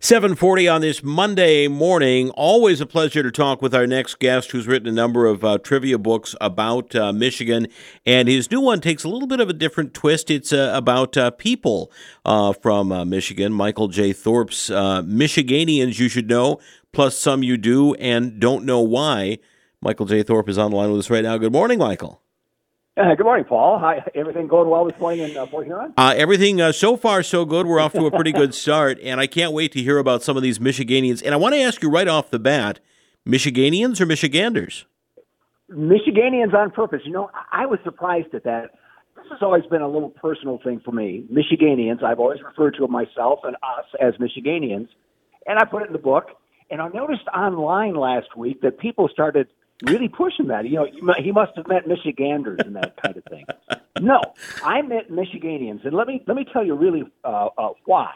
7:40 on this Monday morning. Always a pleasure to talk with our next guest, who's written a number of trivia books about Michigan, and his new one takes a little bit of a different twist. It's about people from Michigan. Michael J. Thorp's Michiganians You Should Know, plus some you do and don't know why. Michael J. Thorpe is on the line with us right now. Good morning, Michael. Good morning, Paul. Hi, everything going well this morning in Port Huron? Everything so far so good. We're off to a pretty good start, and I can't wait to hear about some of these Michiganians. And I want to ask you right off the bat, Michiganians or Michiganders? Michiganians on purpose. You know, I was surprised at that. This has always been a little personal thing for me. Michiganians, I've always referred to myself and us as Michiganians, and I put it in the book. And I noticed online last week that people started really pushing that. You know, he must have meant Michiganders and that kind of thing. No, I meant Michiganians, and let me tell you really why.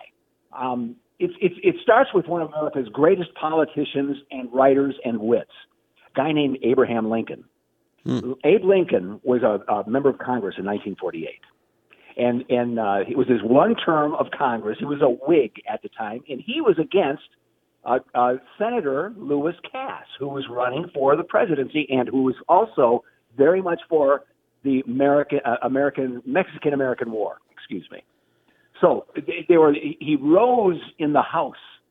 It starts with one of America's greatest politicians and writers and wits, a guy named Abraham Lincoln. Abe Lincoln was a member of Congress in 1948, and it was his one term of Congress. He was a Whig at the time, and he was against Senator Lewis Cass, who was running for the presidency and who was also very much for the Mexican-American War. Excuse me. So he rose in the House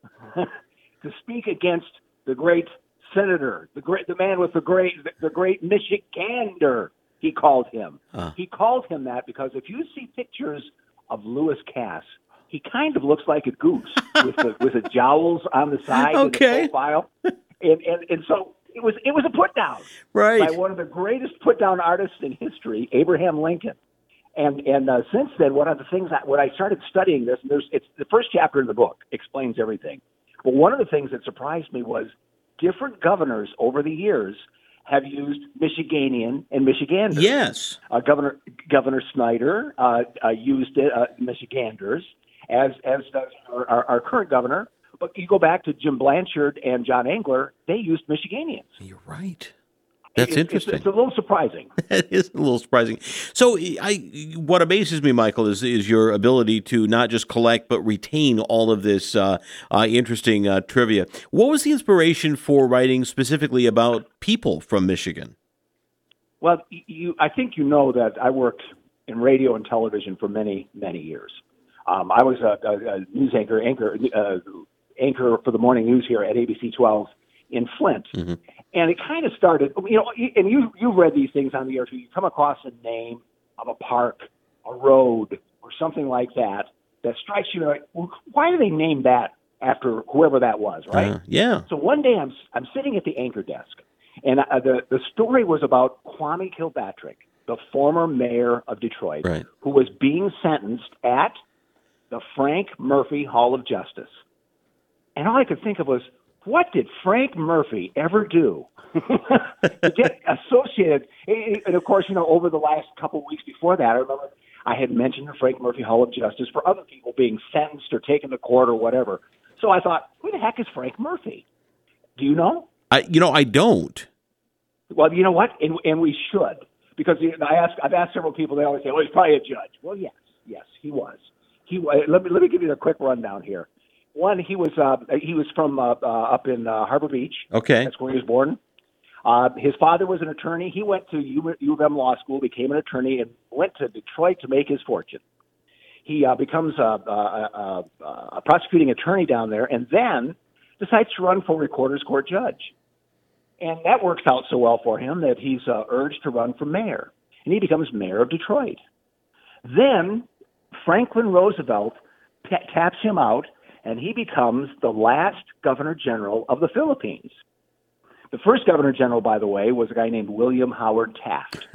to speak against the great senator, the man with the great Michigander. He called him. He called him that because if you see pictures of Lewis Cass, he kind of looks like a goose with the jowls on the side of the profile, and so it was a put down by one of the greatest put down artists in history, Abraham Lincoln. And since then, one of the things when I started studying this, it's the first chapter in the book explains everything. But one of the things that surprised me was different governors over the years have used Michiganian and Michiganders. Yes, Governor Snyder used it, Michiganders. As does our current governor. But you go back to Jim Blanchard and John Engler, they used Michiganians. You're right. That's interesting. It's a little surprising. It is a little surprising. So what amazes me, Michael, is your ability to not just collect but retain all of this interesting trivia. What was the inspiration for writing specifically about people from Michigan? Well, I think you know that I worked in radio and television for many, many years. I was a news anchor for the morning news here at ABC 12 in Flint. Mm-hmm. And it kind of started, you know, and you've read these things on the air, so you come across a name of a park, a road, or something like that strikes you like, well, why do they name that after whoever that was, right? Yeah. So one day I'm sitting at the anchor desk, and the story was about Kwame Kilpatrick, the former mayor of Detroit, who was being sentenced at the Frank Murphy Hall of Justice. And all I could think of was, what did Frank Murphy ever do to get associated? And of course, you know, over the last couple of weeks before that, I remember I had mentioned the Frank Murphy Hall of Justice for other people being sentenced or taken to court or whatever. So I thought, who the heck is Frank Murphy? Do you know? I don't. Well, you know what? And we should. Because I've asked several people, they always say, well, he's probably a judge. Well, yes, he was. Let me give you a quick rundown here. One, he was from up in Harbor Beach. Okay, that's where he was born. His father was an attorney. He went to U of M Law School, became an attorney, and went to Detroit to make his fortune. He becomes a prosecuting attorney down there, and then decides to run for Recorder's Court judge. And that works out so well for him that he's urged to run for mayor, and he becomes mayor of Detroit. Then Franklin Roosevelt taps him out, and he becomes the last governor general of the Philippines. The first governor general, by the way, was a guy named William Howard Taft.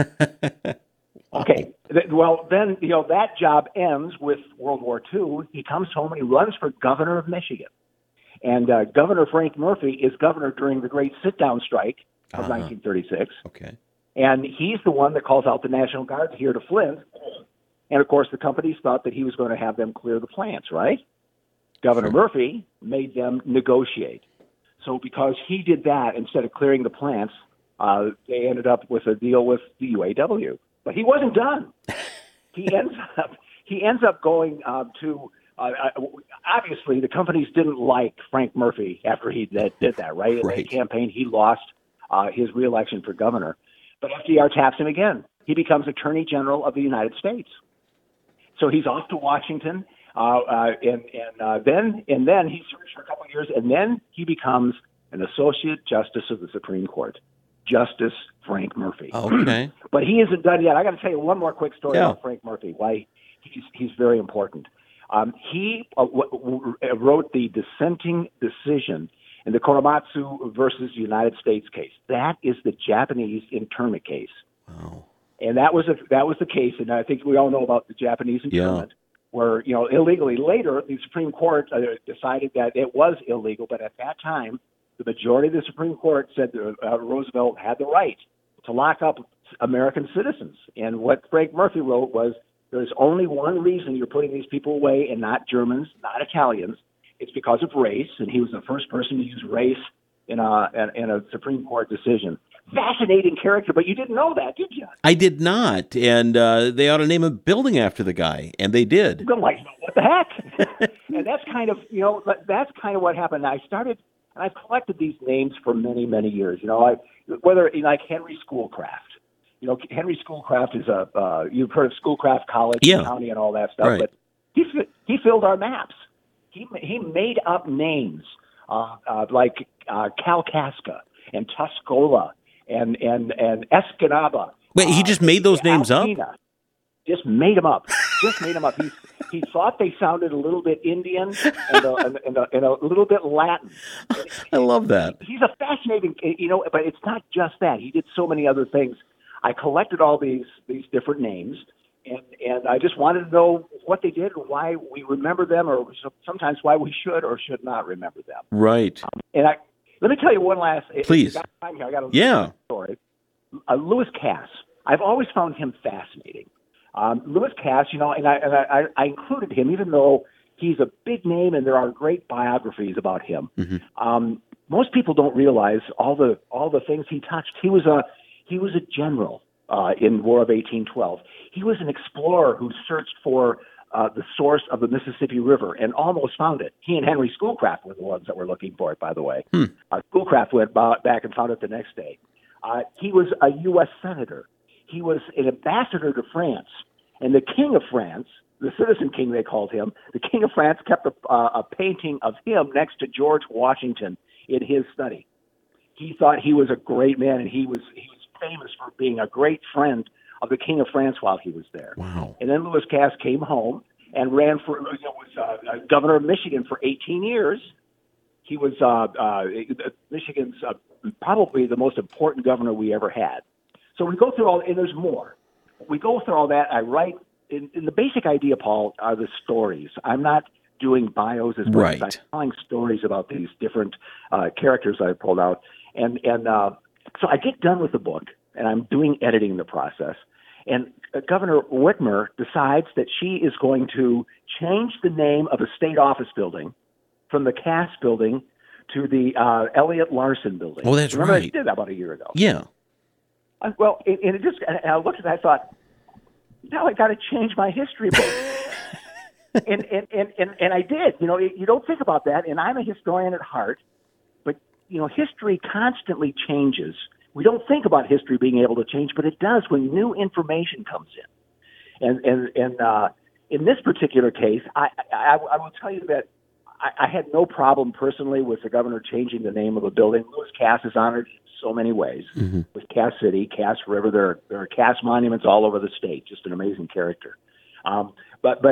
Okay, well, then, you know, that job ends with World War II. He comes home and he runs for governor of Michigan. And Governor Frank Murphy is governor during the Great Sit-Down Strike of 1936. Okay. And he's the one that calls out the National Guard here to Flint. And, of course, the companies thought that he was going to have them clear the plants, right? Governor Murphy made them negotiate. So because he did that, instead of clearing the plants, they ended up with a deal with the UAW. But he wasn't done. He ends up going to obviously the companies didn't like Frank Murphy after he did that, right? In the campaign, he lost his reelection for governor. But FDR taps him again. He becomes Attorney General of the United States. So he's off to Washington, and then he serves for a couple of years, and then he becomes an Associate Justice of the Supreme Court, Justice Frank Murphy. Okay. But he isn't done yet. I got to tell you one more quick story about Frank Murphy, why he's very important. He wrote the dissenting decision in the Korematsu versus United States case. That is the Japanese internment case. Wow. And that was the case, and I think we all know about the Japanese internment, where illegally. Later, the Supreme Court decided that it was illegal, but at that time, the majority of the Supreme Court said that Roosevelt had the right to lock up American citizens. And what Frank Murphy wrote was, there's only one reason you're putting these people away, and not Germans, not Italians. It's because of race, and he was the first person to use race in a Supreme Court decision. Fascinating character, but you didn't know that, did you? I did not, and they ought to name a building after the guy, and they did. I'm like, what the heck? And that's kind of what happened. I started, and I've collected these names for many, many years. Whether like Henry Schoolcraft. Henry Schoolcraft is you've heard of Schoolcraft College, County, and all that stuff, but he filled our maps. He made up names like Kalkaska and Tuscola and Escanaba. Wait, he just made those names up? Just made them up. He thought they sounded a little bit Indian and a little bit Latin. I love that. He's a fascinating, but it's not just that. He did so many other things. I collected all these different names, and I just wanted to know what they did, why we remember them, or sometimes why we should or should not remember them. Right. Let me tell you one last. Please. I got a story. Lewis Cass. I've always found him fascinating. Lewis Cass, and I included him, even though he's a big name and there are great biographies about him. Mm-hmm. Most people don't realize all the things he touched. He was a general in War of 1812. He was an explorer who searched for the source of the Mississippi River and almost found it. He and Henry Schoolcraft were the ones that were looking for it, by the way. Schoolcraft went back and found it the next day. He was a U.S. senator. He was an ambassador to France. And the King of France, the Citizen King they called him, the King of France kept a painting of him next to George Washington in his study. He thought he was a great man, and he was famous for being a great friend of the King of France while he was there. Wow. And then Lewis Cass came home and ran for, was governor of Michigan for 18 years. He was Michigan's probably the most important governor we ever had. So we go through all, and there's more. We go through all that. I write, in the basic idea, Paul, are the stories. I'm not doing bios as well as I'm telling stories about these different characters I pulled out. And so I get done with the book, and I'm doing editing in the process. And Governor Whitmer decides that she is going to change the name of a state office building from the Cass building to the Elliott Larson building. Oh, that's Remember right. I did that about a year ago. Yeah. And I looked at it, I thought, now I got to change my history book. and I did. You don't think about that, and I'm a historian at heart, but, history constantly changes. We don't think about history being able to change, but it does when new information comes in. And in this particular case, I will tell you that I had no problem personally with the governor changing the name of a building. Lewis Cass is honored in so many ways. Mm-hmm. With Cass City, Cass River, there are Cass monuments all over the state. Just an amazing character. But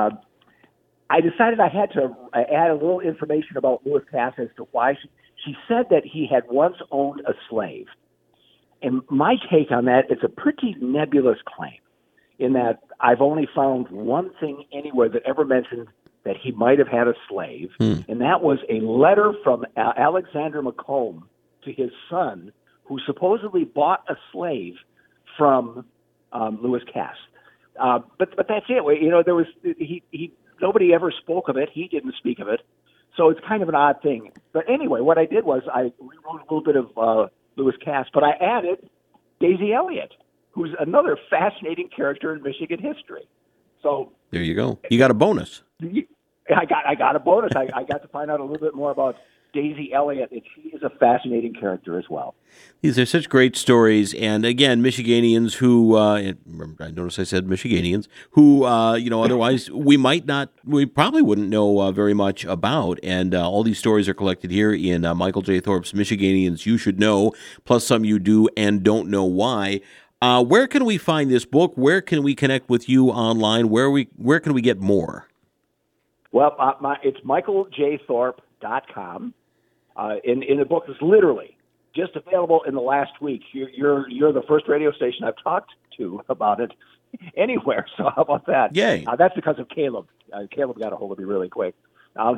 I decided I had to add a little information about Lewis Cass as to why she said that he had once owned a slave. And my take on that, it's a pretty nebulous claim in that I've only found one thing anywhere that ever mentioned that he might have had a slave, and that was a letter from Alexander Macomb to his son, who supposedly bought a slave from Lewis Cass. But that's it. There was nobody ever spoke of it. He didn't speak of it, so it's kind of an odd thing. But anyway, what I did was I rewrote a little bit of Lewis Cass, but I added Daisy Elliott, who's another fascinating character in Michigan history. So there you go. You got a bonus. I got a bonus. I got to find out a little bit more about Daisy Elliott, and she is a fascinating character as well. These are such great stories, and again, Michiganians who I notice I said Michiganians who otherwise we probably wouldn't know very much about, and all these stories are collected here in Michael J. Thorp's Michiganians You Should Know, plus some you do and don't know why. Where can we find this book? Where can we connect with you online? Where can we get more? Well, it's michaeljthorpe.com. In the book is literally just available in the last week. You're the first radio station I've talked to about it anywhere. So how about that? Yay! That's because of Caleb. Caleb got a hold of me really quick. But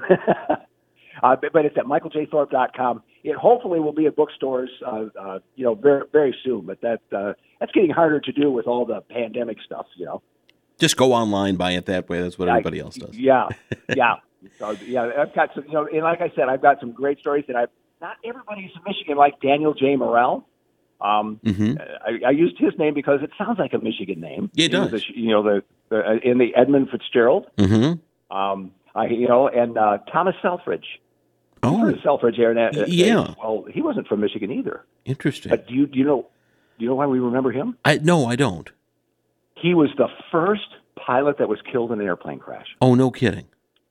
it's at michaeljthorpe.com. It hopefully will be at bookstores, very very soon. But that's getting harder to do with all the pandemic stuff. Just go online, buy it that way. That's what everybody else does. Yeah. So, I've got some, and like I said, I've got some great stories that not everybody's in Michigan, like Daniel J. Morrell. I used his name because it sounds like a Michigan name. It does. In the Edmund Fitzgerald. Mm-hmm. And Thomas Selfridge. Oh, Selfridge here. Yeah. Well, he wasn't from Michigan either. Interesting. But do you know why we remember him? No, I don't. He was the first pilot that was killed in an airplane crash. Oh, no kidding.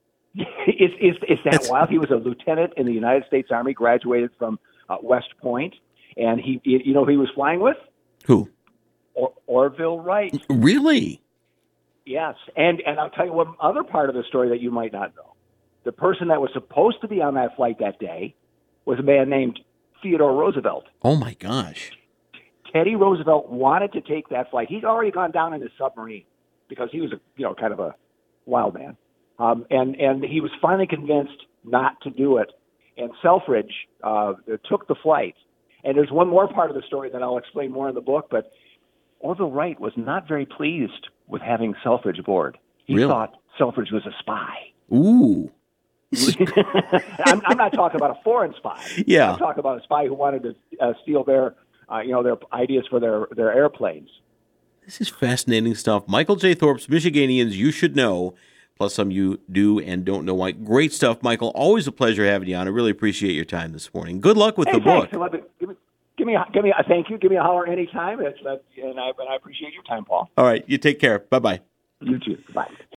It's that wild. He was a lieutenant in the United States Army, graduated from West Point, and he was flying with? Who? Orville Wright. Really? Yes, and I'll tell you one other part of the story that you might not know. The person that was supposed to be on that flight that day was a man named Theodore Roosevelt. Oh, my gosh. Teddy Roosevelt wanted to take that flight. He'd already gone down in his submarine because he was kind of a wild man. And he was finally convinced not to do it. And Selfridge took the flight. And there's one more part of the story that I'll explain more in the book, but Orville Wright was not very pleased with having Selfridge aboard. He thought Selfridge was a spy. Ooh. I'm not talking about a foreign spy. Yeah. I'm talking about a spy who wanted to steal their ideas for their airplanes. This is fascinating stuff. Michael J. Thorp's Michiganians You Should Know, plus some you do and don't know why. Great stuff, Michael. Always a pleasure having you on. I really appreciate your time this morning. Good luck with the book. Give me a thank you. Give me a holler anytime. And I appreciate your time, Paul. All right. You take care. Bye-bye. You too. Bye.